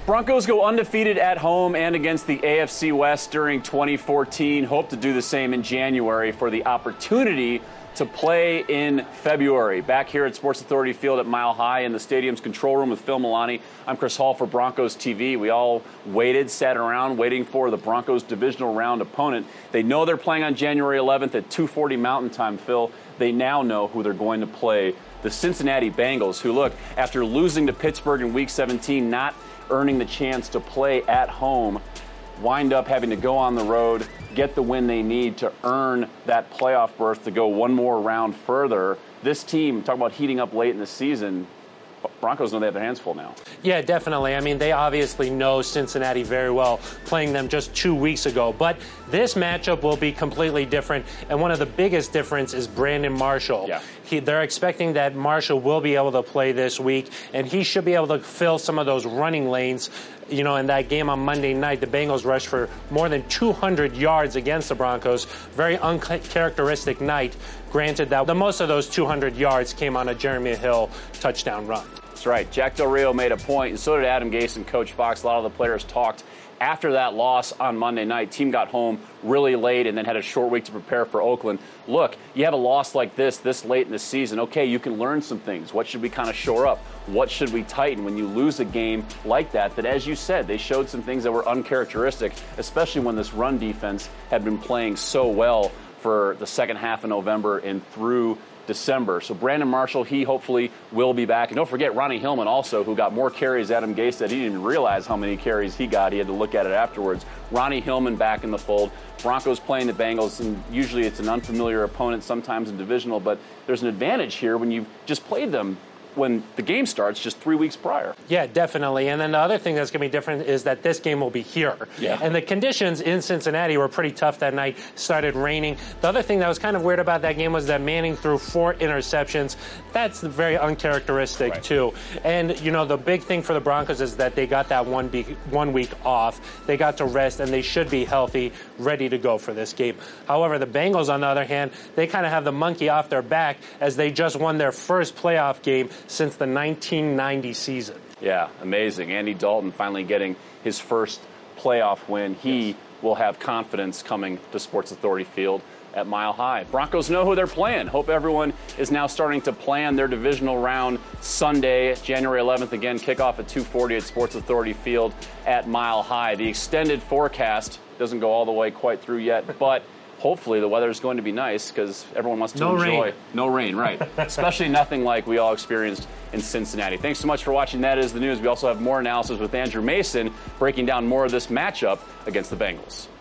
Broncos go undefeated at home and against the AFC West during 2014. Hope to do the same in January for the opportunity to play in February. Back here at Sports Authority Field at Mile High in the stadium's control room with Phil Milani. I'm Chris Hall for Broncos TV. We all sat around waiting for the Broncos divisional round opponent. They know they're playing on January 11th at 2:40 Mountain Time, Phil. They now know who they're going to play. The Cincinnati Bengals, who, look, after losing to Pittsburgh in Week 17, not earning the chance to play at home, wind up having to go on the road, get the win they need to earn that playoff berth to go one more round further. This team, talk about heating up late in the season, Broncos know they have their hands full now. Yeah, definitely. I mean, they obviously know Cincinnati very well, playing them just 2 weeks ago. But this matchup will be completely different, and one of the biggest difference is Brandon Marshall. Yeah. They're expecting that Marshall will be able to play this week, and he should be able to fill some of those running lanes. You know, in that game on Monday night, the Bengals rushed for more than 200 yards against the Broncos. Very uncharacteristic night. Granted that the most of those 200 yards came on a Jeremy Hill touchdown run. That's right. Jack Del Rio made a point, and so did Adam Gase and Coach Fox. A lot of the players talked after that loss on Monday night. Team got home really late and then had a short week to prepare for Oakland. Look, you have a loss like this late in the season. Okay, you can learn some things. What should we kind of shore up? What should we tighten when you lose a game like that, as you said, they showed some things that were uncharacteristic, especially when this run defense had been playing so well for the second half of November and through December. So Brandon Marshall, he hopefully will be back. And don't forget Ronnie Hillman also, who got more carries. Adam Gase said he didn't even realize how many carries he got. He had to look at it afterwards. Ronnie Hillman back in the fold. Broncos playing the Bengals, and usually it's an unfamiliar opponent, sometimes in divisional, but there's an advantage here when you've just played them when the game starts just 3 weeks prior. Yeah, definitely. And then the other thing that's going to be different is that this game will be here. Yeah. And the conditions in Cincinnati were pretty tough that night. Started raining. The other thing that was kind of weird about that game was that Manning threw 4 interceptions. That's very uncharacteristic, right, too. And, you know, the big thing for the Broncos is that they got that 1 week off. They got to rest, and they should be healthy, ready to go for this game. However, the Bengals, on the other hand, they kind of have the monkey off their back as they just won their first playoff game since the 1990 season. Yeah, amazing. Andy Dalton finally getting his first playoff win. He will have confidence coming to Sports Authority Field at Mile High. Broncos know who they're playing. Hope everyone is now starting to plan their divisional round Sunday, January 11th. Again, kickoff at 2:40 at Sports Authority Field at Mile High. The extended forecast doesn't go all the way quite through yet, but hopefully the weather is going to be nice because everyone wants to enjoy. Rain. No rain, right. Especially nothing like we all experienced in Cincinnati. Thanks so much for watching That Is the News. We also have more analysis with Andrew Mason breaking down more of this matchup against the Bengals.